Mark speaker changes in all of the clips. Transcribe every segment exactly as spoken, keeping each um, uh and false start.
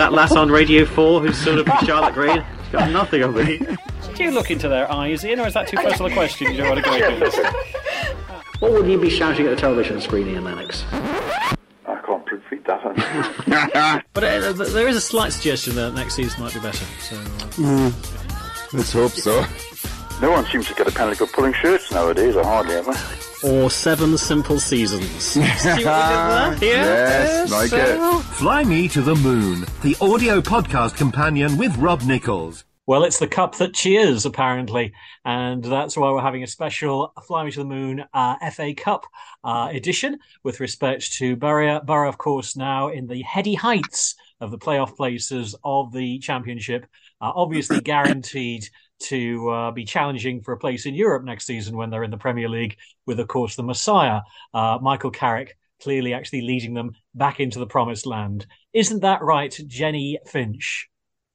Speaker 1: that lass on Radio four who's sort of Charlotte Green? She's got nothing on me.
Speaker 2: Do you look into their eyes, Ian, or is that too personal a question? You don't want to go into this?
Speaker 1: What would you be shouting at the television screen, Ian Lennox?
Speaker 3: I can't repeat that.
Speaker 2: But uh, there is a slight suggestion that next season might be better. So, uh...
Speaker 4: mm, let's hope so.
Speaker 3: No one seems to get a penalty for pulling shirts nowadays, or hardly ever.
Speaker 1: Or Seven Simple Seasons. See what we did there?
Speaker 4: Yes, like it.
Speaker 5: Fly Me to the Moon, the audio podcast companion with Rob Nichols.
Speaker 2: Well, it's the cup that cheers, apparently, and that's why we're having a special Fly Me to the Moon uh, F A Cup uh, edition with respect to Borough. Borough, of course, now in the heady heights of the playoff places of the Championship, uh, obviously guaranteed to uh, be challenging for a place in Europe next season when they're in the Premier League with, of course, the Messiah, uh, Michael Carrick, clearly actually leading them back into the promised land. Isn't that right, Jenny Finch?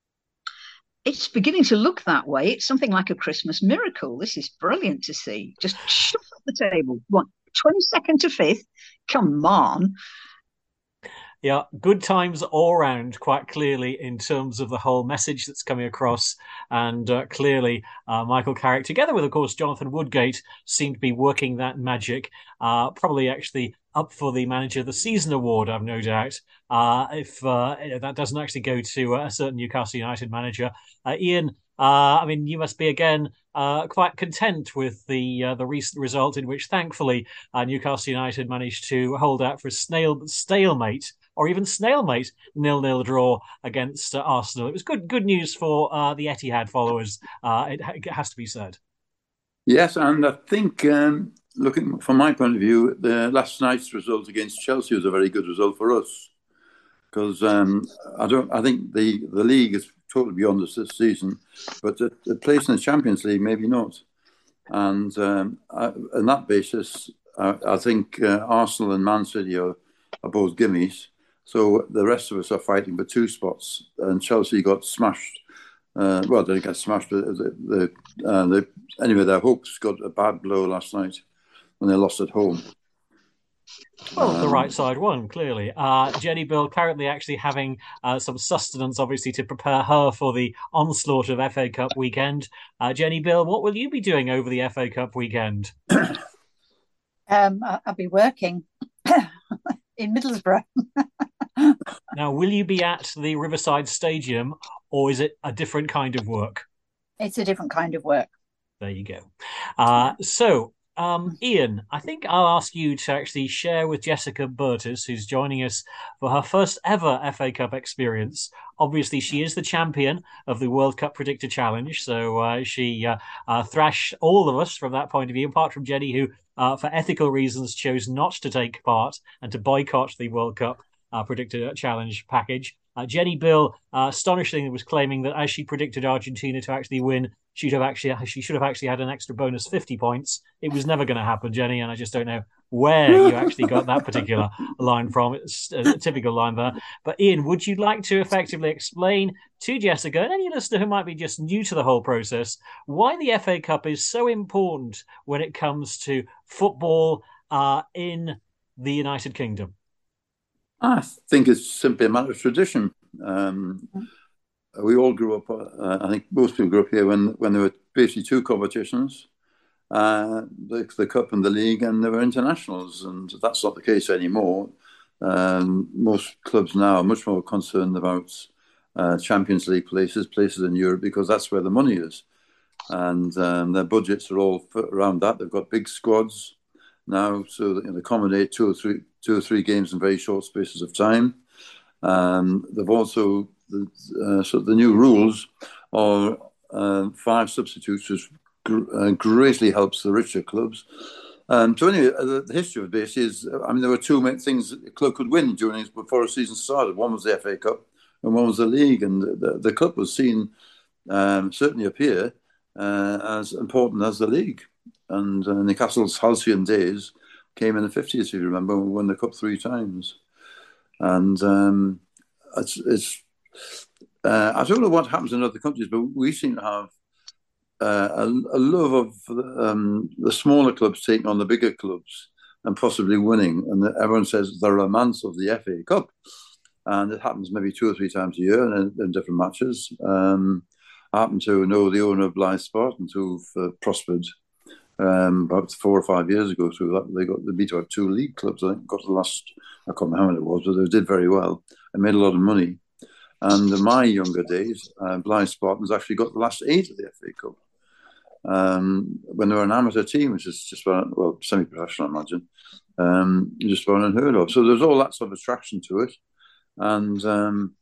Speaker 6: It's beginning to look that way. It's something like a Christmas miracle. This is brilliant to see. Just shut up the table. What, twenty-second to fifth? Come on.
Speaker 2: Yeah, good times all round, quite clearly, in terms of the whole message that's coming across. And uh, clearly, uh, Michael Carrick, together with, of course, Jonathan Woodgate, seem to be working that magic. Uh, probably actually up for the Manager of the Season award, I've no doubt. Uh, if uh, that doesn't actually go to a certain Newcastle United manager. Uh, Ian, uh, I mean, you must be, again, uh, quite content with the uh, the recent result in which, thankfully, uh, Newcastle United managed to hold out for a snail, stalemate or even snailmate nil-nil draw against uh, Arsenal. It was good good news for uh, the Etihad followers, uh, it, it has to be said.
Speaker 4: Yes, and I think, um, looking from my point of view, the last night's result against Chelsea was a very good result for us. Because um, I don't, I think the, the league is totally beyond us this season, but the, the place in the Champions League, maybe not. And um, I, on that basis, I, I think uh, Arsenal and Man City are, are both gimmies. So the rest of us are fighting for two spots, and Chelsea got smashed. Uh, well, they didn't get smashed, but the, the, uh, the, anyway, their hopes got a bad blow last night when they lost at home.
Speaker 2: Well, um, the right side won, clearly. Uh, Jenny Bill currently actually having uh, some sustenance, obviously, to prepare her for the onslaught of F A Cup weekend. Uh, Jenny Bill, what will you be doing over the F A Cup weekend?
Speaker 7: um, I'll be working in Middlesbrough.
Speaker 2: Now, will you be at the Riverside Stadium, or is it a different kind of work?
Speaker 7: It's a different kind of work.
Speaker 2: There you go. Uh, so, um, Ian, I think I'll ask you to actually share with Jessica Burtis, who's joining us for her first ever F A Cup experience. Obviously, she is the champion of the World Cup Predictor Challenge, so uh, she uh, uh, thrashed all of us from that point of view, apart from Jenny, who, uh, for ethical reasons, chose not to take part and to boycott the World Cup Uh, predicted challenge package. Uh, Jenny Bill, uh, astonishingly, was claiming that as she predicted Argentina to actually win, she'd have actually she should have actually had an extra bonus fifty points. It was never going to happen, Jenny, and I just don't know where you actually got that particular line from. It's a typical line there. But Ian, would you like to effectively explain to Jessica and any listener who might be just new to the whole process why the F A Cup is so important when it comes to football uh, in the United Kingdom?
Speaker 4: I think it's simply a matter of tradition. Um, we all grew up, uh, I think most people grew up here when, when there were basically two competitions, uh, the, the Cup and the League, and there were internationals, and that's not the case anymore. Um, most clubs now are much more concerned about uh, Champions League places, places in Europe, because that's where the money is. And um, their budgets are all around that. They've got big squads now, so that, you know, accommodate two or three two or three games in very short spaces of time. Um, they've also the uh, so the new rules are uh, five substitutes, which gr- uh, greatly helps the richer clubs. Um, so anyway, uh, the, the history of this is, I mean, there were two main things a club could win during before a season started. One was the F A Cup, and one was the league, and the, the cup was seen um, certainly up here uh, as important as the league. And uh, Newcastle's halcyon days came in the fifties, if you remember, we won the cup three times. And um, it's, it's uh, I don't know what happens in other countries, but we seem to have uh, a, a love of um, the smaller clubs taking on the bigger clubs and possibly winning. And everyone says the romance of the F A Cup. and it happens maybe two or three times a year in, in different matches. Um, I happen to know the owner of Blyth Spartans who've uh, prospered um, about four or five years ago through that. They got they beat out two league clubs. I think got to the last. I can't remember how many it was, but they did very well and made a lot of money. And in my younger days, uh, Blyth Spartans actually got the last eight of the F A Cup. Um, when they were an amateur team, which is just about, well, semi-professional, I imagine, um, just about unheard of. So there's all that sort of attraction to it. And um,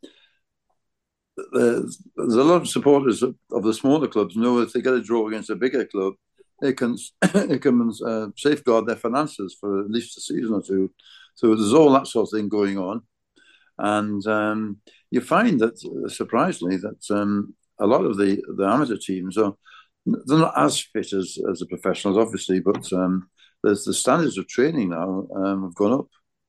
Speaker 4: there's, there's a lot of supporters of, of the smaller clubs know if they get a draw against a bigger club, it can, it can uh, safeguard their finances for at least a season or two. So there's all that sort of thing going on. And um, you find that, uh, surprisingly, that um, a lot of the, the amateur teams are they're not as fit as, as the professionals, obviously, but um, there's the standards of training now um, have gone up.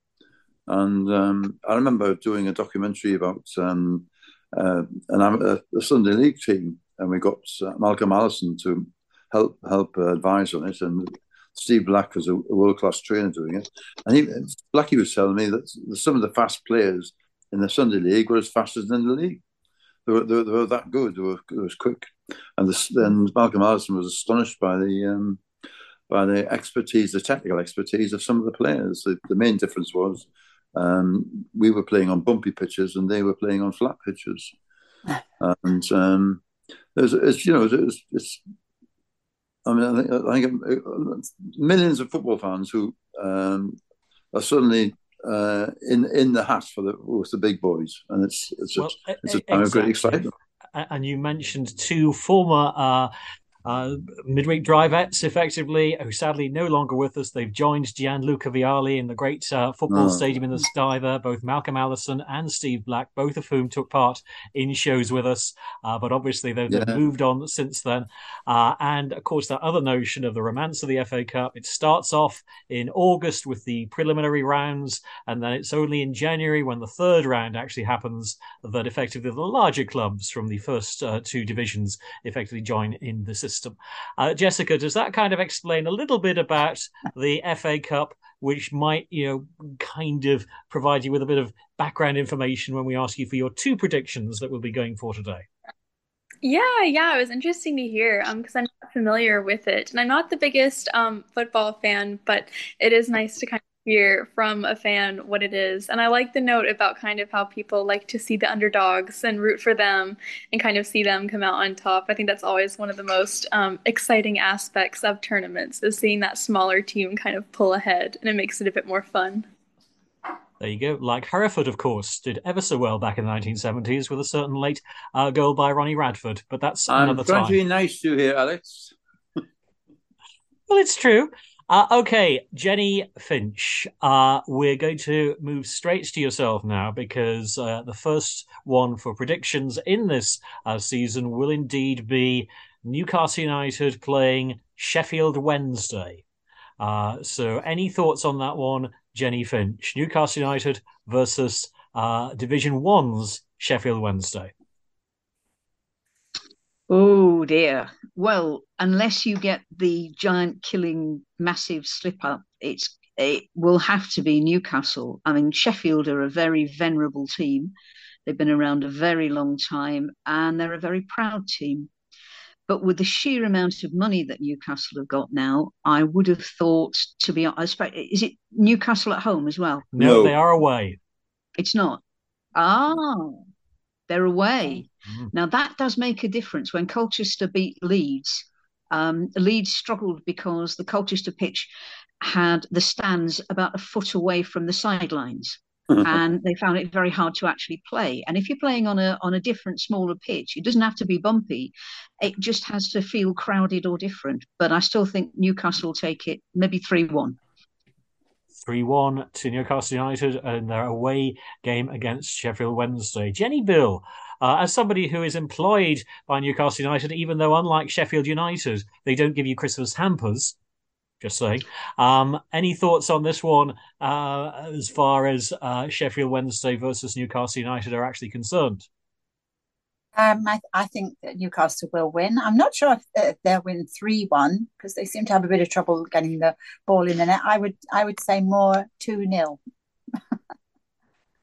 Speaker 4: And um, I remember doing a documentary about um, uh, an a, a Sunday League team, and we got uh, Malcolm Allison to help help uh, advise on it, and Steve Black was a, a world class trainer doing it. And he, Blackie was telling me that some of the fast players in the Sunday League were as fast as in the league. They were, they were, they were that good. They were, they were quick. And then Malcolm Allison was astonished by the um, by the expertise, the technical expertise of some of the players. The, the main difference was um, we were playing on bumpy pitches and they were playing on flat pitches. And um, it's, it's you know it's, it's I mean I think, I think millions of football fans who um, are suddenly uh, in in the hat for the with the big boys, and it's it's
Speaker 2: well,
Speaker 4: a, it's a time exactly. of great excitement.
Speaker 2: And you mentioned two former uh, uh, midweek drivettes, effectively, who sadly no longer with us. They've joined Gianluca Vialli in the great uh, football oh. stadium in the Stiver, both Malcolm Allison and Steve Black, both of whom took part in shows with us. Uh, but obviously they've, yeah. they've moved on since then. Uh, and of course, that other notion of the romance of the F A Cup, it starts off in August with the preliminary rounds, and then it's only in January when the third round actually happens that effectively the larger clubs from the first uh, two divisions effectively join in the system. Uh, Jessica, does that kind of explain a little bit about the F A Cup, which might, you know, kind of provide you with a bit of background information when we ask you for your two predictions that we'll be going for today?
Speaker 8: Yeah, yeah, it was interesting to hear um, because I'm not familiar with it. And I'm not the biggest um, football fan, but it is nice to kind of hear from a fan what it is. And I like the note about kind of how people like to see the underdogs and root for them and kind of see them come out on top. I think that's always one of the most um, exciting aspects of tournaments, is seeing that smaller team kind of pull ahead, and it makes it a bit more fun.
Speaker 2: There you go. Like Hereford, of course, did ever so well back in the nineteen seventies with a certain late uh, goal by Ronnie Radford. But that's
Speaker 4: I'm
Speaker 2: another
Speaker 4: time. I'm
Speaker 2: time.
Speaker 4: trying to be nice to you here, Alex.
Speaker 2: Well, it's true. Uh, okay, Jenny Finch, uh, we're going to move straight to yourself now, because uh, the first one for predictions in this uh, season will indeed be Newcastle United playing Sheffield Wednesday. Uh, so any thoughts on that one, Jenny Finch? Newcastle United versus uh, Division One's Sheffield Wednesday.
Speaker 6: Oh dear. Well, unless you get the giant killing massive slip up, it's it will have to be Newcastle. I mean, Sheffield are a very venerable team. They've been around a very long time, and they're a very proud team. But with the sheer amount of money that Newcastle have got now, I would have thought, to be honest, is it Newcastle at home as well?
Speaker 2: No, no. They are away.
Speaker 6: It's not. Ah, they're away. Mm. Now, that does make a difference. When Colchester beat Leeds, um, Leeds struggled because the Colchester pitch had the stands about a foot away from the sidelines. And they found it very hard to actually play. And if you're playing on a on a different, smaller pitch, it doesn't have to be bumpy. It just has to feel crowded or different. But I still think Newcastle will take it, maybe three one.
Speaker 2: three one to Newcastle United in their away game against Sheffield Wednesday. Jenny Bill, uh, as somebody who is employed by Newcastle United, even though unlike Sheffield United, they don't give you Christmas hampers, just saying. Um, any thoughts on this one uh, as far as uh, Sheffield Wednesday versus Newcastle United are actually concerned?
Speaker 7: Um, I, I think that Newcastle will win. I'm not sure if uh, they'll win three one because they seem to have a bit of trouble getting the ball in the net. I would I would say more two nil.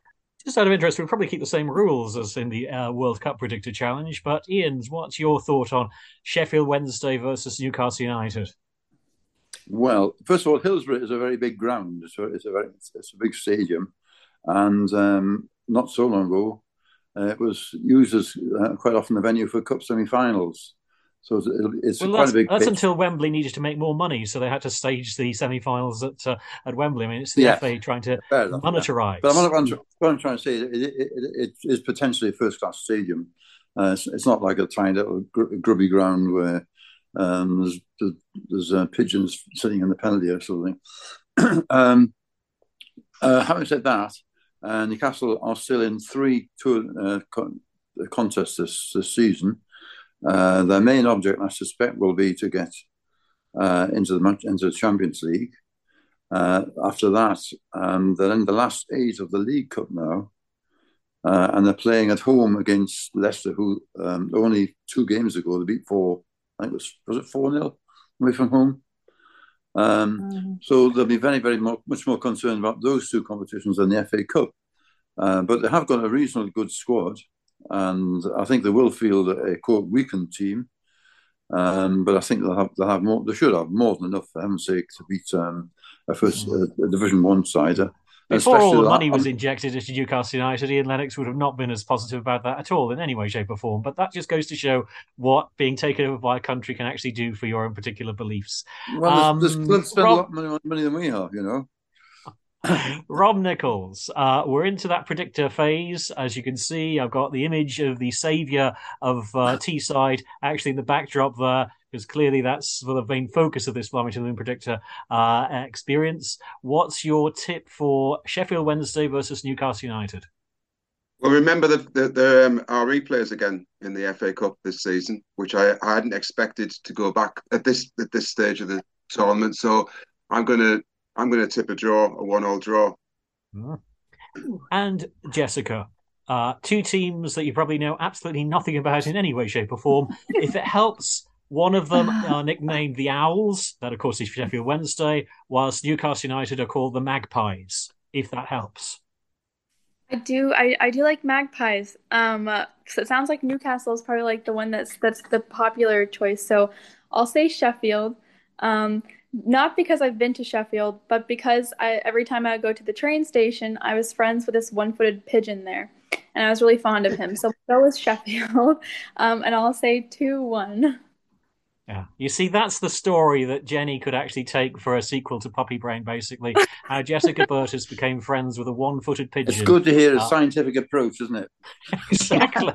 Speaker 2: Just out of interest, we'll probably keep the same rules as in the uh, World Cup Predictor Challenge. But Ian, what's your thought on Sheffield Wednesday versus Newcastle United?
Speaker 4: Well, first of all, Hillsborough is a very big ground. It's a, it's a very it's a big stadium, and um, not so long ago, uh, it was used as uh, quite often the venue for cup semi-finals. So it's, it's
Speaker 2: well,
Speaker 4: quite a big.
Speaker 2: That's
Speaker 4: pitch.
Speaker 2: Until Wembley needed to make more money, so they had to stage the semi-finals at uh, at Wembley. I mean, it's the
Speaker 4: yes.
Speaker 2: F A trying to
Speaker 4: enough,
Speaker 2: monetize.
Speaker 4: Yeah. But I'm, I'm, what I'm trying to say, it, it, it, it is potentially a first-class stadium. Uh, it's, it's not like a tiny little gr- grubby ground where um, there's there's, there's uh, pigeons sitting in the penalty or something. um, uh, having said that, uh, Newcastle are still in three tour uh, con- contests this, this season. Uh, their main object, I suspect, will be to get uh, into the into the Champions League. Uh, after that, um, they're in the last eight of the League Cup now, uh, and they're playing at home against Leicester, who um, only two games ago they beat four. I think it was was it four nil away from home. Um, mm-hmm. So they'll be very, very more, much more concerned about those two competitions than the F A Cup. Uh, but they have got a reasonably good squad. And I think they will field a quote weakened team, um, but I think they'll have they'll have more. They should have more than enough, for heaven's sake, to beat um, a first a, a Division One side.
Speaker 2: Before all the money was injected into Newcastle United, Ian Lennox would have not been as positive about that at all in any way, shape, or form. But that just goes to show what being taken over by a country can actually do for your own particular beliefs.
Speaker 4: Well, um, this club spend Rob... a lot more money than we have, you know.
Speaker 2: Rob Nichols, uh, we're into that predictor phase. As you can see, I've got the image of the saviour of uh, Teesside actually in the backdrop there, because clearly that's the main focus of this Fly Me to the Moon predictor uh, experience. What's your tip for Sheffield Wednesday versus Newcastle United?
Speaker 9: Well, remember the, the, the um, our replays again in the F A Cup this season, which I, I hadn't expected to go back at this at this stage of the tournament. So I'm going to I'm going to tip a draw, a one-all draw.
Speaker 2: And Jessica, uh, two teams that you probably know absolutely nothing about in any way, shape, or form. If it helps, one of them are nicknamed the Owls. That, of course, is Sheffield Wednesday, whilst Newcastle United are called the Magpies. If that helps.
Speaker 8: I do. I, I do like Magpies. Um, uh, so it sounds like Newcastle is probably like the one that's that's the popular choice. So I'll say Sheffield. Um, Not because I've been to Sheffield, but because I, every time I would go to the train station, I was friends with this one-footed pigeon there, and I was really fond of him. So that was Sheffield, um, and I'll say two one.
Speaker 2: Yeah, you see, that's the story that Jenny could actually take for a sequel to Puppy Brain, basically. How Jessica Burtis became friends with a one-footed pigeon.
Speaker 4: It's good to hear a uh, scientific approach, isn't it?
Speaker 2: Exactly.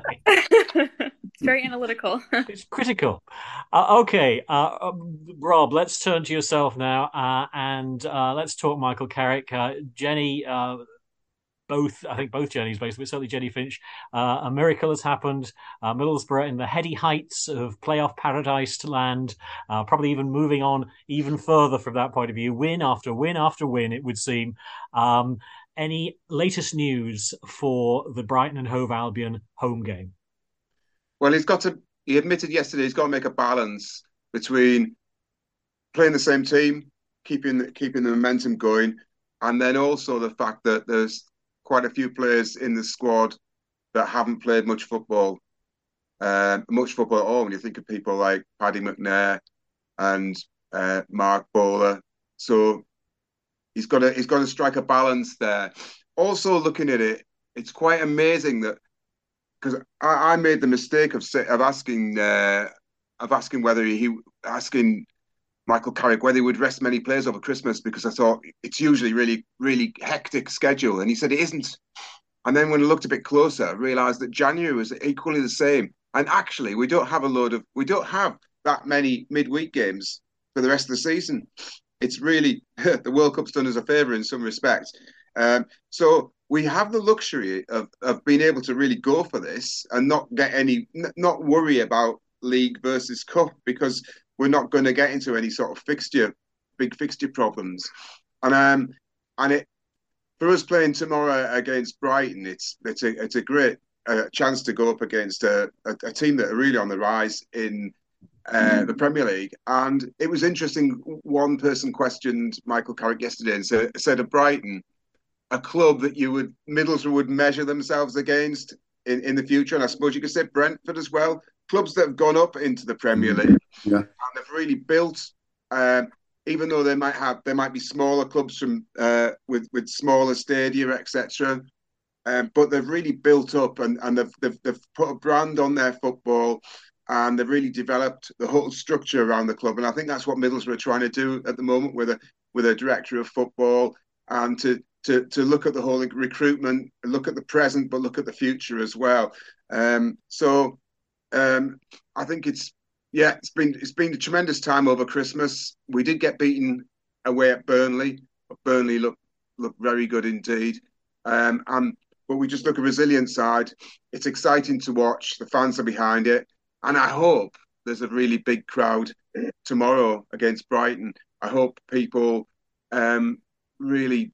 Speaker 8: It's very analytical.
Speaker 2: It's critical. Uh, okay, uh, um, Rob, let's turn to yourself now, uh, and uh, let's talk Michael Carrick. Uh, Jenny... Uh, Both, I think both Jennies, basically, but certainly Jenny Finch. Uh, a miracle has happened. Uh, Middlesbrough in the heady heights of playoff paradise to land, uh, probably even moving on even further from that point of view. Win after win after win, it would seem. Um, any latest news for the Brighton and Hove Albion home game?
Speaker 9: Well, he's got to. He admitted yesterday he's got to make a balance between playing the same team, keeping keeping the momentum going, and then also the fact that there's quite a few players in the squad that haven't played much football, uh, much football at all. When you think of people like Paddy McNair and uh, Mark Bowler, so he's got to he's got to strike a balance there. Also, looking at it, it's quite amazing that because I, I made the mistake of of asking uh, of asking whether he asking. Michael Carrick, whether he would rest many players over Christmas, because I thought it's usually really, really hectic schedule. And he said it isn't. And then when I looked a bit closer, I realised that January was equally the same. And actually, we don't have a load of, we don't have that many midweek games for the rest of the season. It's really, the World Cup's done us a favour in some respects. Um, so we have the luxury of, of being able to really go for this and not get any, not worry about League versus Cup, because we're not going to get into any sort of fixture, big fixture problems. And um, and it for us playing tomorrow against Brighton, it's it's a it's a great uh, chance to go up against a, a, a team that are really on the rise in uh, mm. the Premier League. And it was interesting. One person questioned Michael Carrick yesterday and said said of Brighton, a club that you would Middlesbrough would measure themselves against in, in the future. And I suppose you could say Brentford as well. Clubs that have gone up into the Premier League
Speaker 4: yeah.
Speaker 9: and they've really built, um, even though they might have, there might be smaller clubs from uh, with with smaller stadia, et cetera. Um, but they've really built up and, and they've, they've they've put a brand on their football, and they've really developed the whole structure around the club. And I think that's what Middlesbrough are trying to do at the moment with a with a director of football, and to to to look at the whole recruitment, look at the present, but look at the future as well. Um, so um, I think it's yeah, it's been it's been a tremendous time over Christmas. We did get beaten away at Burnley, but Burnley looked looked very good indeed. Um, and but we just look at a resilient side. It's exciting to watch. The fans are behind it. And I hope there's a really big crowd tomorrow against Brighton. I hope people um, really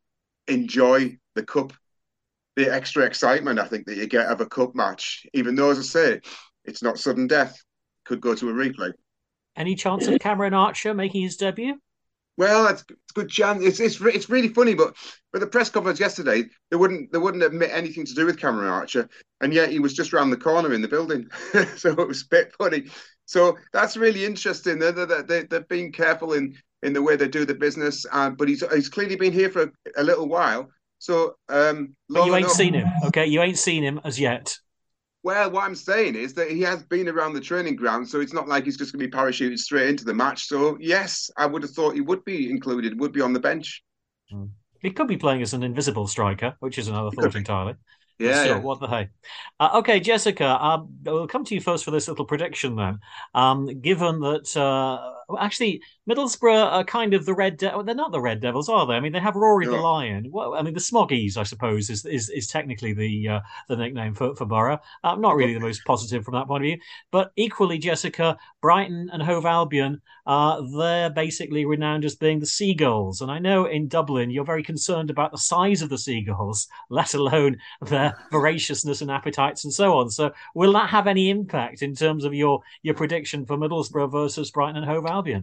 Speaker 9: enjoy the cup, the extra excitement, I think, that you get of a cup match. Even though, as I say, it's not sudden death. Could go to a replay.
Speaker 2: Any chance of Cameron Archer making his debut?
Speaker 9: Well, that's a good chance. It's it's it's really funny, but for the press conference yesterday, they wouldn't they wouldn't admit anything to do with Cameron Archer, and yet he was just round the corner in the building, so it was a bit funny. So that's really interesting. They they they they've been careful in in the way they do the business, uh, but he's he's clearly been here for a, a little while. So um,
Speaker 2: but you ain't
Speaker 9: enough.
Speaker 2: seen him, okay? You ain't seen him as yet.
Speaker 9: Well, what I'm saying is that he has been around the training ground, so it's not like he's just going to be parachuted straight into the match. So, yes, I would have thought he would be included, would be on the bench.
Speaker 2: Mm. He could be playing as an invisible striker, which is another thought entirely.
Speaker 9: Yeah,
Speaker 2: still,
Speaker 9: yeah.
Speaker 2: What the hey? Uh, okay, Jessica, uh, we'll come to you first for this little prediction then. Um, given that, uh, actually, Middlesbrough are kind of the Red Devils. They're not the Red Devils, are they? I mean, they have Rory
Speaker 9: No.
Speaker 2: the Lion. Well, I mean, the Smoggies, I suppose, is is, is technically the uh, the nickname for, for Borough. Uh, not really the most positive from that point of view. But equally, Jessica, Brighton and Hove Albion, uh, they're basically renowned as being the Seagulls. And I know in Dublin, you're very concerned about the size of the Seagulls, let alone their voraciousness and appetites and so on. So will that have any impact in terms of your your prediction for Middlesbrough versus Brighton and Hove Albion?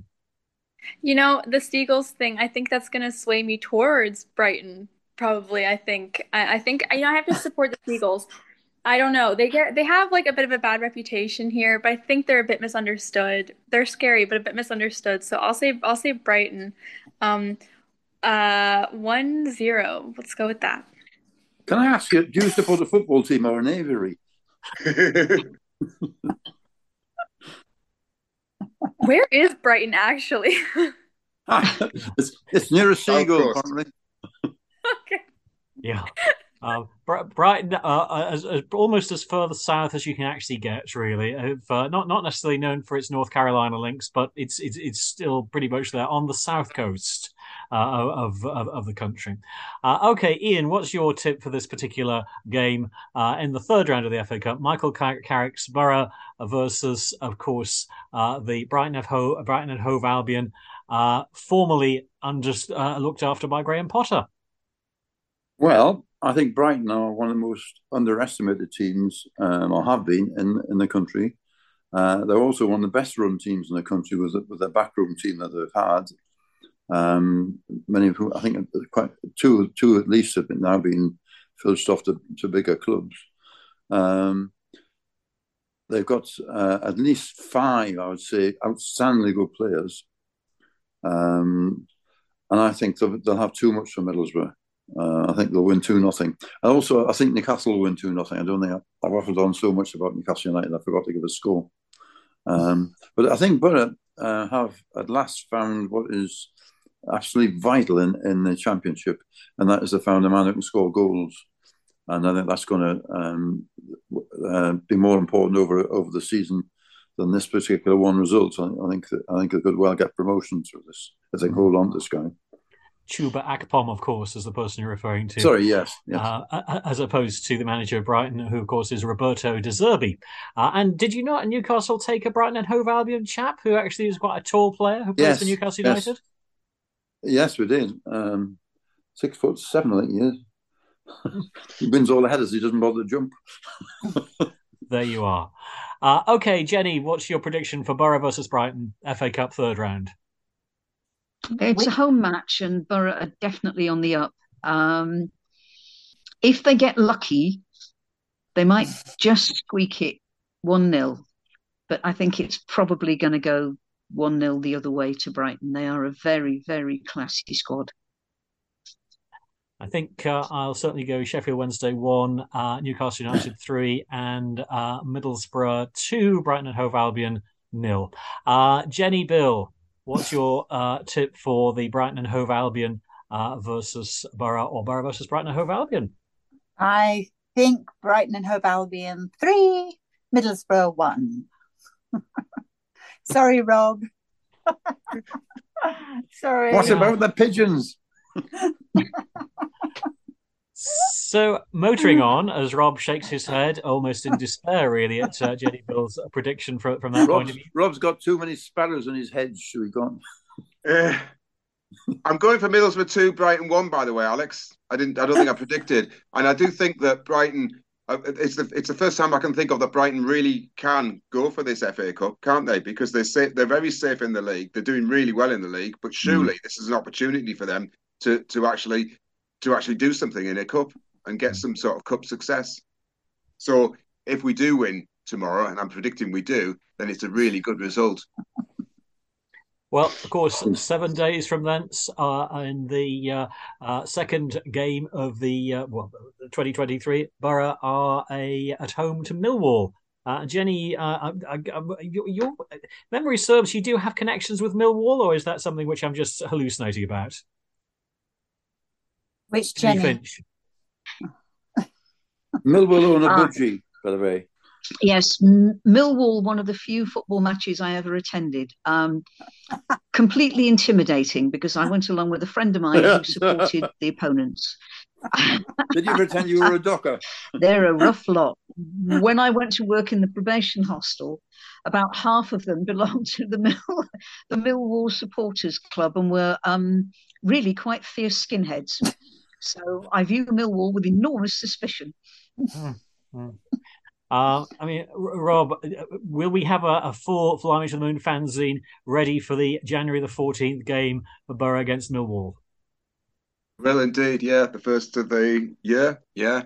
Speaker 8: You know, the Seagulls thing, I think that's going to sway me towards Brighton, probably. I think. I, I think, you know, I have to support the Seagulls. I don't know. They get they have like a bit of a bad reputation here, but I think they're a bit misunderstood. They're scary, but a bit misunderstood. So I'll say I'll say Brighton. Um, uh, one zero. Let's go with that.
Speaker 4: Can I ask you, do you support a football team or an aviary?
Speaker 8: Where is Brighton, actually?
Speaker 4: ah, it's, it's near a seagull, apparently.
Speaker 8: Okay.
Speaker 2: Yeah. Um, Brighton, uh, as, as, almost as further south as you can actually get, really. If, uh, not not necessarily known for its North Carolina links, but it's it's, it's still pretty much there on the south coast uh, of, of of the country. Uh, okay, Ian, what's your tip for this particular game uh, in the third round of the F A Cup? Michael Car- Carrick's Borough versus, of course, uh, the Brighton of Ho- Brighton and Hove Albion, uh, formerly under, uh, looked after by Graham Potter.
Speaker 4: Well, I think Brighton are one of the most underestimated teams, um, or have been, in, in the country. Uh, they're also one of the best run teams in the country with, with their backroom team that they've had. Um, many of whom, I think, quite two, two at least have been, now been filched off to, to bigger clubs. Um, they've got uh, at least five, I would say, outstandingly good players. Um, and I think they'll, they'll have too much for Middlesbrough. Uh, I think they'll win two nothing. And also, I think Newcastle will win two nothing. I don't think I, I've often done so much about Newcastle United. I forgot to give a score. Um, but I think Borough uh, have at last found what is absolutely vital in, in the Championship, and that is they found a man who can score goals. And I think that's going to um, uh, be more important over over the season than this particular one result. I, I think that, I think they could well get promotion through this if they hold on to this guy.
Speaker 2: Chuba Akpom, of course, is the person you're referring to.
Speaker 4: Sorry, yes. yes.
Speaker 2: Uh, as opposed to the manager of Brighton, who, of course, is Roberto De Zerbi. Uh, and did you not at Newcastle take a Brighton and Hove Albion chap who actually is quite a tall player who plays
Speaker 4: yes,
Speaker 2: for Newcastle
Speaker 4: yes.
Speaker 2: United?
Speaker 4: Yes, we did. Um, six foot seven, I think he is. He wins all the headers, he doesn't bother to jump.
Speaker 2: There you are. Uh, okay, Jenny, what's your prediction for Borough versus Brighton, F A Cup third round?
Speaker 6: It's a home match, and Borough are definitely on the up. Um, if they get lucky, they might just squeak it one nil. But I think it's probably going to go one nil the other way to Brighton. They are a very, very classy squad.
Speaker 2: I think uh, I'll certainly go Sheffield Wednesday one, uh, Newcastle United three, and uh, Middlesbrough two, Brighton and Hove Albion nil. Uh, Jenny, Bill, what's your uh, tip for the Brighton and Hove Albion uh, versus Borough, or Borough versus Brighton and Hove Albion?
Speaker 7: I think Brighton and Hove Albion three, Middlesbrough one. Sorry, Rob. Sorry.
Speaker 4: What about the pigeons?
Speaker 2: So, motoring on, as Rob shakes his head, almost in despair, really, at uh, Jenny Bill's prediction from, from that
Speaker 4: Rob's,
Speaker 2: point of view.
Speaker 4: Rob's got too many sparrows in his hedge, so he gone.
Speaker 9: Uh, I'm going for Middlesbrough two, Brighton one. By the way, Alex, I didn't. I don't think I predicted, and I do think that Brighton. Uh, it's the it's the first time I can think of that Brighton really can go for this F A Cup, can't they? Because they're safe, they're very safe in the league. They're doing really well in the league, but surely mm. this is an opportunity for them to to actually. to actually do something in a cup and get some sort of cup success. So if we do win tomorrow, and I'm predicting we do, then it's a really good result.
Speaker 2: Well, of course, seven days from thence, uh, in the uh, uh, second game of the uh, well, twenty twenty-three, Borough are a, at home to Millwall. Uh, Jenny, uh, I, I, your, your memory serves, you do have connections with Millwall, or is that something which I'm just hallucinating about?
Speaker 7: Which Jenny?
Speaker 2: Finch.
Speaker 4: Millwall own a budgie, by the way.
Speaker 6: Yes, M- Millwall, one of the few football matches I ever attended. Um, completely intimidating because I went along with a friend of mine who supported the opponents.
Speaker 4: Did you pretend you were a docker?
Speaker 6: They're a rough lot. When I went to work in the probation hostel, about half of them belonged to the Mill, the Millwall Supporters Club and were um, really quite fierce skinheads. So I view Millwall with enormous suspicion.
Speaker 2: Mm-hmm. Uh, I mean, Rob, will we have a, a full Fly Me to the Moon fanzine ready for the January the fourteenth game for Borough against Millwall?
Speaker 9: Well, indeed, yeah, the first of the year, yeah.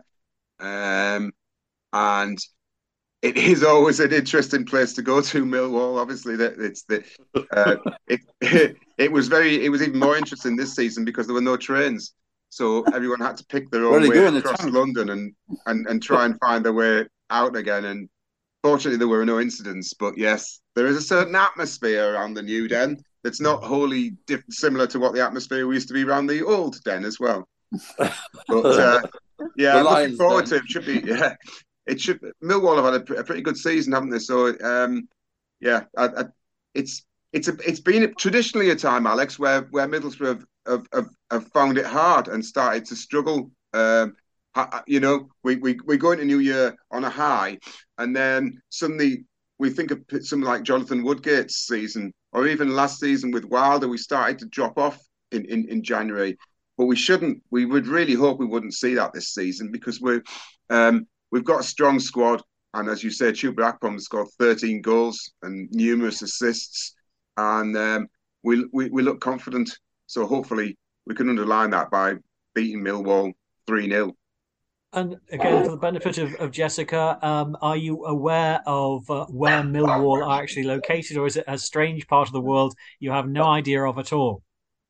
Speaker 9: Um, and it is always an interesting place to go to, Millwall. Obviously, that it's the uh, it, it it was very it was even more interesting this season because there were no trains. So everyone had to pick their own way across London and, and, and try and find their way out again. And fortunately, there were no incidents. But yes, there is a certain atmosphere around the new den that's not wholly diff- similar to what the atmosphere used to be around the old den as well. But uh, yeah, I'm looking forward to it. Should be yeah, it should. Millwall have had a, a pretty good season, haven't they? So um, yeah, I, I, it's it's a, it's been traditionally a time, Alex, where where Middlesbrough have Have, have, have found it hard and started to struggle. Um, you know, we, we, we go into New Year on a high, and then suddenly we think of something like Jonathan Woodgate's season, or even last season with Wilder, we started to drop off in, in, in January. But we shouldn't. We would really hope we wouldn't see that this season because we're, um, we've got a strong squad. And as you said, Chuba Akpom scored thirteen goals and numerous assists. And um, we, we, we look confident. So hopefully we can underline that by beating Millwall three nil.
Speaker 2: And again, for the benefit of, of Jessica, um, are you aware of uh, where Millwall are actually located, or is it a strange part of the world you have no idea of at all?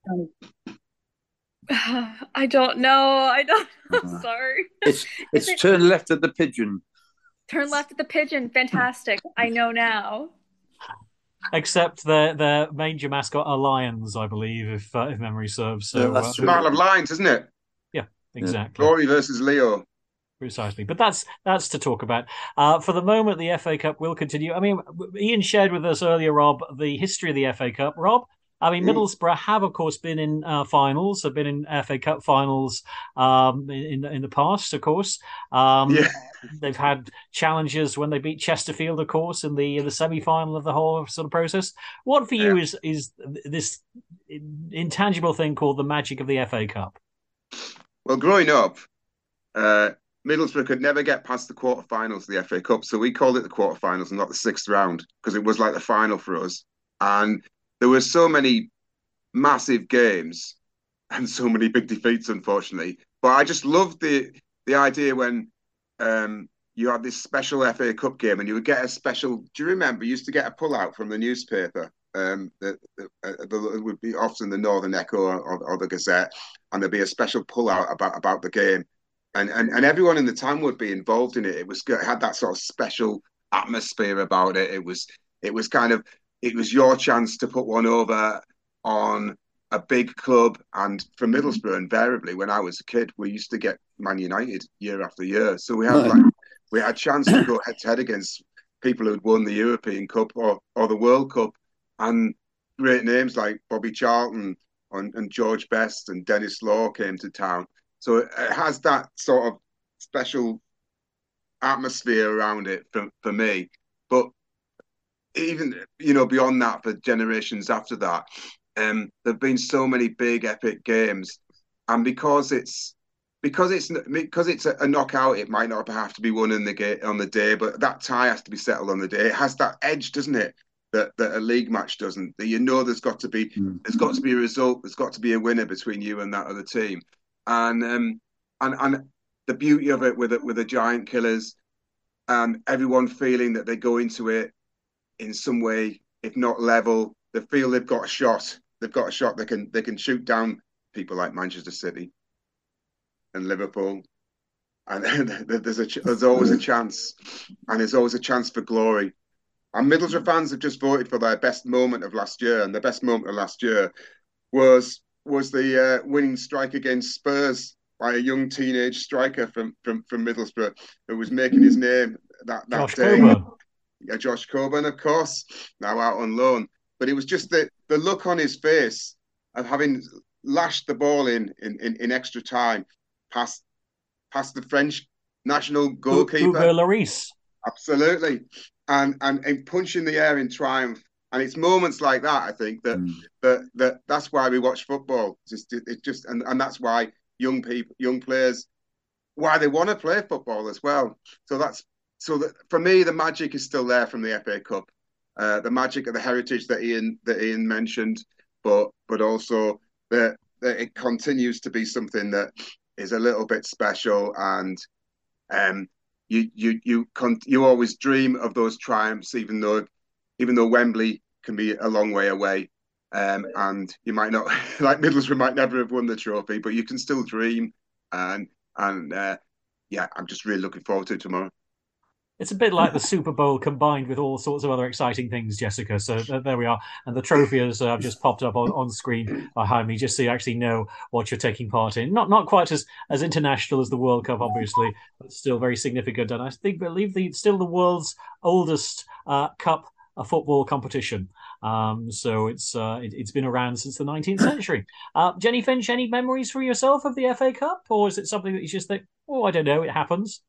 Speaker 8: I don't know. I don't know. Sorry.
Speaker 4: It's it's it... turn left at the Pigeon.
Speaker 8: Turn left at the Pigeon. Fantastic. I know now.
Speaker 2: Except their their major mascot are lions, I believe, if uh, if memory serves. So
Speaker 9: yeah, that's uh, Battle of Lions, isn't it?
Speaker 2: Yeah, exactly.
Speaker 9: Glory versus Leo.
Speaker 2: Precisely, but that's that's to talk about. Uh, for the moment, the F A Cup will continue. I mean, Ian shared with us earlier, Rob, the history of the F A Cup. Rob, I mean, Middlesbrough have, of course, been in uh, finals, have been in F A Cup finals um, in in the past, of course. Um, yeah. They've had challenges when they beat Chesterfield, of course, in the in the semi-final of the whole sort of process. What for you yeah. is is this intangible thing called the magic of the F A Cup?
Speaker 9: Well, growing up, uh, Middlesbrough could never get past the quarterfinals of the F A Cup, so we called it the quarterfinals and not the sixth round because it was like the final for us. And there were so many massive games and so many big defeats, unfortunately. But I just loved the the idea when um, you had this special F A Cup game and you would get a special. Do you remember? You used to get a pull out from the newspaper. Um, the, the, uh, the, it would be often the Northern Echo or, or the Gazette, and there'd be a special pull out about about the game, and and and everyone in the town would be involved in it. It was it had that sort of special atmosphere about it. It was it was kind of it was your chance to put one over on a big club. And for Middlesbrough, invariably, when I was a kid, we used to get Man United year after year. So we had like we had a chance to go head to head against people who'd won the European Cup or or the World Cup, and great names like Bobby Charlton and, and George Best and Dennis Law came to town. So it, it has that sort of special atmosphere around it for, for me. But even, you know, beyond that, for generations after that, um, there've been so many big epic games, and because it's because it's because it's a knockout, it might not have to be won in the game on the day, but that tie has to be settled on the day. It has that edge, doesn't it? That, that a league match doesn't. That you know there's got to be mm. there's got to be a result. There's got to be a winner between you and that other team, and um and and the beauty of it with it with the Giant Killers, and everyone feeling that they go into it in some way, if not level, they feel they've got a shot. They've got a shot. They can they can shoot down people like Manchester City and Liverpool, and there's a there's always a chance, and there's always a chance for glory. And Middlesbrough fans have just voted for their best moment of last year, and the best moment of last year was was the uh, winning strike against Spurs by a young teenage striker from from, from Middlesbrough who was making his name that, that
Speaker 2: Josh
Speaker 9: day.
Speaker 2: Coburn.
Speaker 9: Yeah, Josh Coburn, of course, now out on loan. But it was just the, the look on his face of having lashed the ball in in, in, in extra time past past the French national goalkeeper.
Speaker 2: Hugo Lloris.
Speaker 9: Absolutely. And, and and punching the air in triumph, and it's moments like that, I think, that mm. that, that that's why we watch football. It's just, it just and, and that's why young people, young players, why they want to play football as well. So that's so that for me, the magic is still there from the F A Cup, uh, the magic of the heritage that Ian that Ian mentioned, but but also that, that it continues to be something that is a little bit special, and um. You you you con- you always dream of those triumphs, even though even though Wembley can be a long way away, um, and you might not, like Middlesbrough might never have won the trophy, but you can still dream, and and uh, yeah, I'm just really looking forward to it tomorrow.
Speaker 2: It's a bit like the Super Bowl combined with all sorts of other exciting things, Jessica. So uh, there we are. And the trophy has uh, just popped up on, on screen behind me, just so you actually know what you're taking part in. Not not quite as, as international as the World Cup, obviously, but still very significant. And I think believe the still the world's oldest uh, cup a football competition. Um, so it's uh, it, it's been around since the nineteenth century. Uh, Jenny Finch, any memories for yourself of the F A Cup? Or is it something that you just think, oh, I don't know, it happens?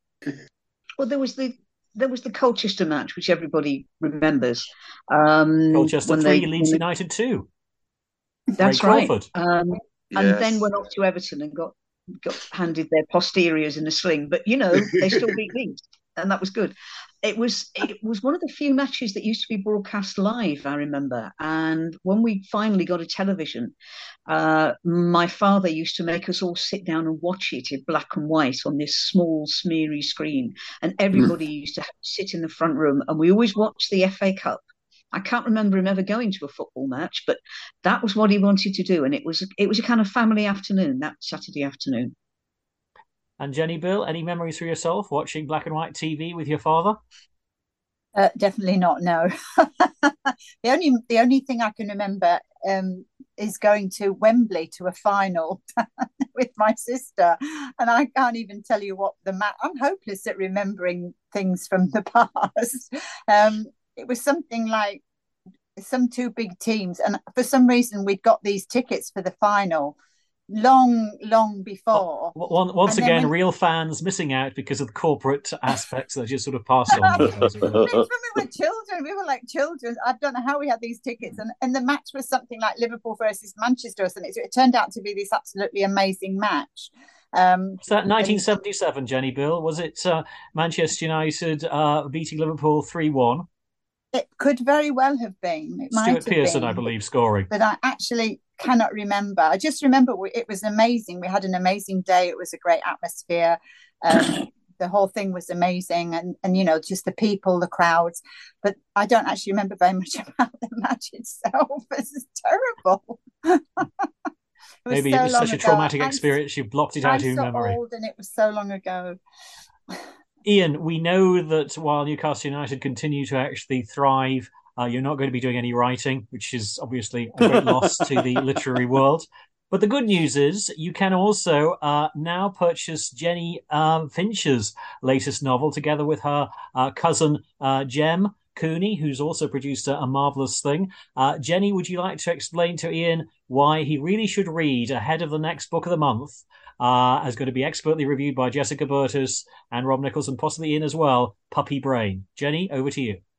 Speaker 6: Well, there was the there was the Colchester match, which everybody remembers. Um,
Speaker 2: Colchester
Speaker 6: when
Speaker 2: three,
Speaker 6: they,
Speaker 2: Leeds United two.
Speaker 6: That's
Speaker 2: Ray
Speaker 6: right.
Speaker 2: Crawford.
Speaker 6: Um,
Speaker 9: Yes.
Speaker 6: And then went off to Everton and got got handed their posteriors in a sling. But you know, they still beat Leeds, and that was good. It was it was one of the few matches that used to be broadcast live, I remember. And when we finally got a television, uh, my father used to make us all sit down and watch it in black and white on this small, smeary screen. And everybody mm. used to have to sit in the front room, and we always watched the F A Cup. I can't remember him ever going to a football match, but that was what he wanted to do. And it was it was a kind of family afternoon, that Saturday afternoon.
Speaker 2: And Jenny, Bill, any memories for yourself watching black and white T V with your father?
Speaker 7: Uh, definitely not. No. the only the only thing I can remember um, is going to Wembley to a final with my sister, and I can't even tell you what the match. I'm hopeless at remembering things from the past. Um, it was something like some two big teams, and for some reason we'd got these tickets for the final long long before.
Speaker 2: Once, once again, when... real fans missing out because of the corporate aspects that just sort of passed on.
Speaker 7: When we were children, we were like children. I don't know how we had these tickets, and, and the match was something like Liverpool versus Manchester or something. So it turned out to be this absolutely amazing match. Um,
Speaker 2: was that nineteen seventy-seven, and... Jenny, Bill? Was it uh, Manchester United uh, beating Liverpool three one?
Speaker 7: It could very well have been. It
Speaker 2: Stuart
Speaker 7: might have
Speaker 2: Pearson,
Speaker 7: been.
Speaker 2: I believe, scoring.
Speaker 7: But I actually cannot remember. I just remember we, it was amazing. We had an amazing day. It was a great atmosphere. Um, the whole thing was amazing, and and you know, just the people, the crowds. But I don't actually remember very much about the match itself. This is terrible. It
Speaker 2: Maybe
Speaker 7: so
Speaker 2: it was such a
Speaker 7: ago.
Speaker 2: traumatic
Speaker 7: I'm,
Speaker 2: experience you've blocked it out
Speaker 7: I'm
Speaker 2: of your
Speaker 7: so
Speaker 2: memory.
Speaker 7: old, and it was so long ago.
Speaker 2: Ian, we know that while Newcastle United continue to actually thrive, uh, you're not going to be doing any writing, which is obviously a great loss to the literary world. But the good news is you can also uh, now purchase Jenny um, Finch's latest novel together with her uh, cousin uh, Jem Cooney, who's also produced a, a marvellous thing. Uh, Jenny, would you like to explain to Ian why he really should read ahead of the next book of the month, uh, as going to be expertly reviewed by Jessica Burtis and Rob Nichols and possibly Ian as well, Puppy Brain? Jenny, over to you.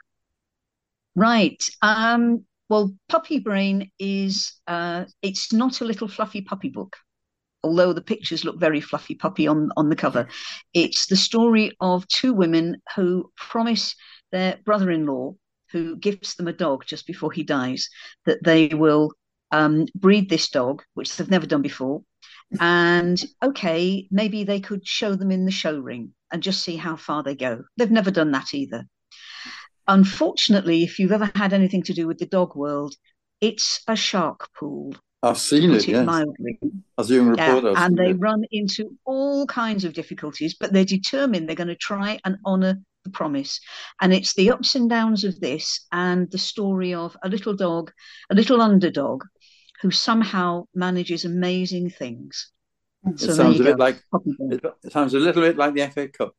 Speaker 6: Right. Um, well, Puppy Brain is, uh, it's not a little fluffy puppy book, although the pictures look very fluffy puppy on, on the cover. It's the story of two women who promise their brother-in-law, who gifts them a dog just before he dies, that they will um, breed this dog, which they've never done before. And okay, maybe they could show them in the show ring and just see how far they go. They've never done that either. Unfortunately, if you've ever had anything to do with the dog world, it's a shark pool.
Speaker 4: I've seen it,
Speaker 6: Put it
Speaker 4: yes.
Speaker 6: mildly.
Speaker 4: As a young
Speaker 6: Yeah,
Speaker 4: reporter, I've
Speaker 6: and
Speaker 4: seen
Speaker 6: they
Speaker 4: it.
Speaker 6: run into all kinds of difficulties, but they're determined they're going to try and honour the promise. And it's the ups and downs of this and the story of a little dog, a little underdog, who somehow manages amazing things.
Speaker 4: It
Speaker 6: So there
Speaker 4: sounds
Speaker 6: you
Speaker 4: a bit
Speaker 6: go.
Speaker 4: like
Speaker 6: Puppy Brain.
Speaker 4: it, it sounds a little bit like the F A Cup.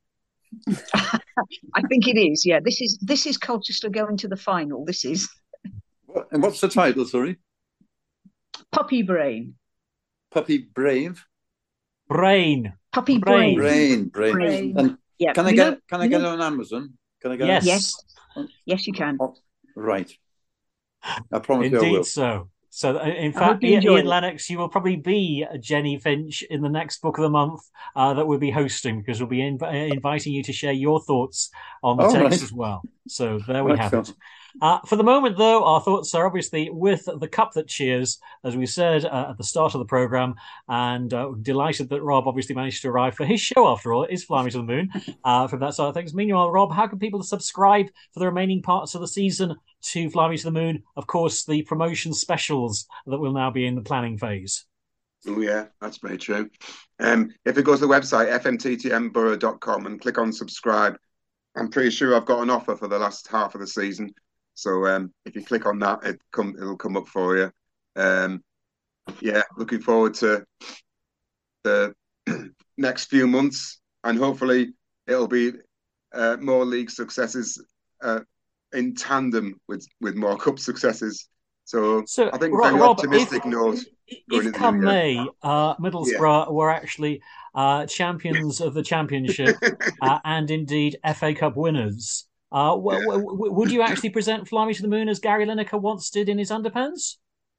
Speaker 6: I think it is. Yeah, this is this is Colchester going to the final. This is
Speaker 4: What, and what's the title? Sorry,
Speaker 6: Puppy Brain.
Speaker 4: Puppy Brave.
Speaker 2: Brain.
Speaker 6: Puppy
Speaker 2: Brain.
Speaker 6: Brain.
Speaker 4: Brain, brain.
Speaker 6: Brain.
Speaker 4: And
Speaker 6: Yeah.
Speaker 4: can I
Speaker 6: You
Speaker 4: get
Speaker 6: know-
Speaker 4: can I
Speaker 6: you
Speaker 4: get
Speaker 6: know-
Speaker 4: it on Amazon? Can I get
Speaker 2: Yes.
Speaker 4: it?
Speaker 6: Yes. Yes, you can.
Speaker 4: Oh, right. I promise you I will.
Speaker 2: Indeed so. So, uh, in
Speaker 6: I
Speaker 2: fact,
Speaker 6: hope you
Speaker 2: Ian,
Speaker 6: enjoy
Speaker 2: Ian
Speaker 6: it.
Speaker 2: Lennox, you will probably be Jenny Finch in the next book of the month uh, that we'll be hosting, because we'll be inv- uh, inviting you to share your thoughts on the
Speaker 4: Oh,
Speaker 2: text
Speaker 4: right.
Speaker 2: as well. So there we have
Speaker 4: Excellent.
Speaker 2: it. Uh, for the moment, though, our thoughts are obviously with the cup that cheers, as we said uh, at the start of the programme, and uh, delighted that Rob obviously managed to arrive for his show, after all. It is Fly Me to the Moon, uh, from that side of things. Meanwhile, Rob, how can people subscribe for the remaining parts of the season to Fly Me to the Moon? Of course, the promotion specials that will now be in the planning phase.
Speaker 9: Oh, yeah, that's very true. Um, if it goes to the website, f m t t m borough dot com, and click on subscribe, I'm pretty sure I've got an offer for the last half of the season. So um, if you click on that, it come it'll come up for you. Um, yeah, looking forward to the next few months, and hopefully it'll be uh, more league successes uh, in tandem with with more cup successes. So,
Speaker 2: So,
Speaker 9: I think
Speaker 2: Ro-
Speaker 9: very
Speaker 2: Rob,
Speaker 9: optimistic
Speaker 2: if-
Speaker 9: note going
Speaker 2: If
Speaker 9: into the
Speaker 2: come
Speaker 9: new year.
Speaker 2: May, uh, Middlesbrough were actually uh, champions of the championship uh, and indeed F A Cup winners, uh, w- w- w- would you actually present Fly Me to the Moon as Gary Lineker once did in his underpants?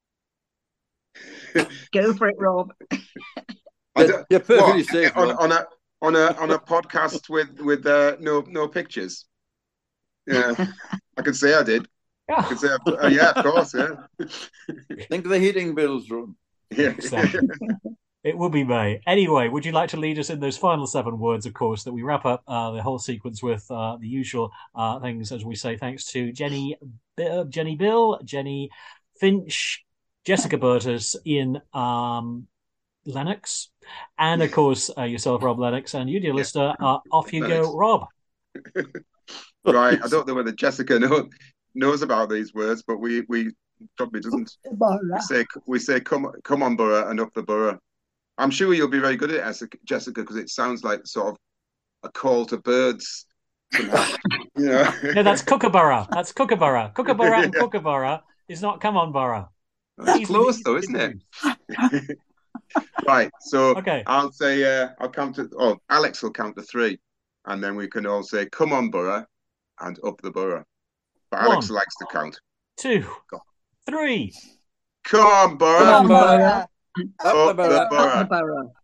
Speaker 6: Go for it, Rob.
Speaker 9: I don't-
Speaker 4: You're perfectly
Speaker 9: what,
Speaker 4: safe,
Speaker 9: on,
Speaker 4: Rob.
Speaker 9: on a on a on a podcast with with uh, no no pictures. Yeah, I can say I did. I
Speaker 2: Yeah,
Speaker 9: can say, uh, yeah, of course, yeah,
Speaker 4: Think of the heating bills, Rob.
Speaker 9: yeah.
Speaker 2: exactly. It will be May. Anyway, would you like to lead us in those final seven words, of course, that we wrap up uh, the whole sequence with uh, the usual uh, things, as we say, thanks to Jenny, uh, Jenny Bill, Jenny Finch, Jessica Burtis, Ian um, Lennox, and of course uh, yourself, Rob Lennox, and you, dear listener. Uh, off you
Speaker 9: Lennox.
Speaker 2: go, Rob.
Speaker 9: Right. I don't know whether Jessica know, knows about these words, but we we probably doesn't. We say we say come come on Borough and up the Borough. I'm sure you'll be very good at it, Jessica, because it sounds like sort of a call to birds. Somehow. You know?
Speaker 2: No, that's Kookaburra. That's Kookaburra. Kookaburra and
Speaker 9: Yeah.
Speaker 2: Kookaburra is not come on Borough.
Speaker 9: That's
Speaker 2: Easily-
Speaker 9: close, though,
Speaker 2: easily
Speaker 9: isn't it?
Speaker 2: confused.
Speaker 9: Right. So
Speaker 2: Okay.
Speaker 9: I'll say uh, I'll count to. Oh, Alex will count to three, and then we can all say "Come on, Borough," and up the Borough. But Alex
Speaker 2: One.
Speaker 9: likes to count.
Speaker 2: Two,
Speaker 9: Go.
Speaker 2: three.
Speaker 9: Come on, Borough.
Speaker 4: Come on, Borough.
Speaker 7: Borough.
Speaker 4: Up the
Speaker 9: Up the
Speaker 4: Borough.
Speaker 9: Borough.
Speaker 6: Up the Borough.